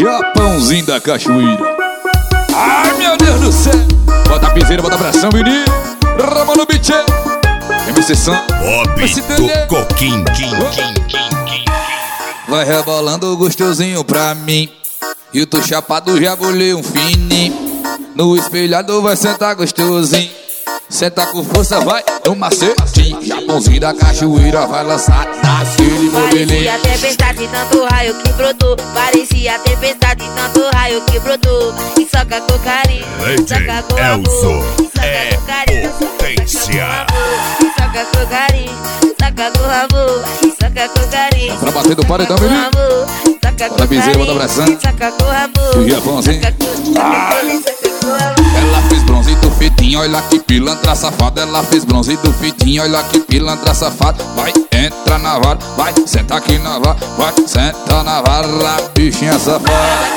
Japãozinho da cachoeira. Ai, meu Deus do céu. Bota a piseira, bota a pressão, menino. Rama no beat. MC Sam. Bob do Coquim. Vai rebolando gostosinho pra mim. E tu chapado já bolei um fininho. No espelhado vai sentar gostosinho. Senta com força, vai no macetinho. Japãozinho da cachoeira vai lançar naquele modelinho. Parecia tempestade, tanto raio que brotou. Parecia tempestade, tanto raio que brotou. E soca com carinho, soca com amor. É potência. E soca com carinho, soca com amor. E soca com carinho, Pra bater do paredão, menino. Bota a piseira, bota a pressão. soca com amor. E o Japãozinho. Soca com amor. Ela fez bronze do fitinho, olha que pilantra safada. Ela fez bronze do fitinho, olha que pilantra safada. Vai, entra na vara, vai, senta aqui na vara. Vai, senta na vara, bichinha safada.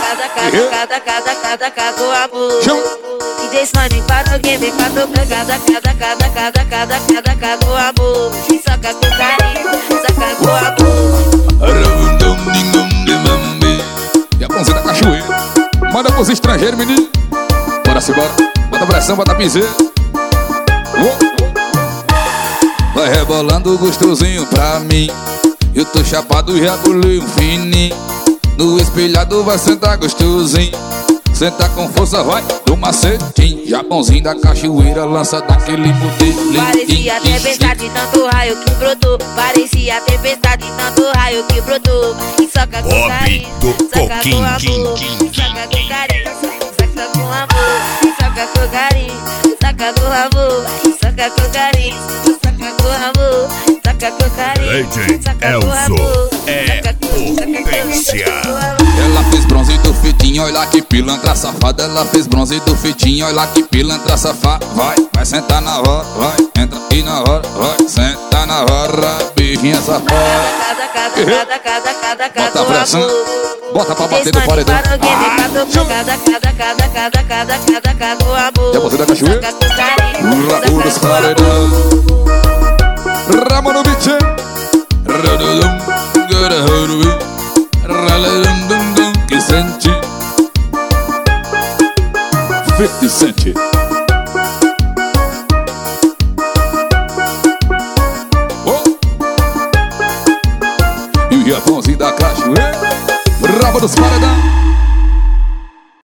Cada com amor. Chão. DJ Sony para o game, cada com amor. E soca com carinho, soca com amor. Japãozinho da cachoeira. Manda pros estrangeiros, menino. Bora se bora. Bota pressão, bota piseira. Vai rebolando gostosinho pra mim. Eu tô chapado, já bolei um fininho. No espelhado vai sentar gostosinho. Senta com força, vai do macetinho. Japãozinho da cachoeira lança daquele modelinho. Parecia tempestade, tanto raio que brotou. Parecia tempestade, tanto raio que brotou. E soca com Bob carinho, do soca com amor. Coquim. Soca com carinho, soca com amor. E soca com carinho, soca com amor. E soca com carinho, soca com amor. Soca com carinho, Legend soca com Elzo. amor. É potência. Ela fez bronze do fitinho, olha que pilantra safada. Ela fez bronze do fitinho, olha que pilantra safada. Vai sentar na hora, vai, entra aqui na hora. Vai, senta na hora, bichinha safada. Bota a pressão, bota pra bater no paredão. Japãozinho da cachoeira. Rabo dos paredão. Rama no beat. Que sente 50 Cent. E o Japãozinho da cachoeira. Rabo dos paredão.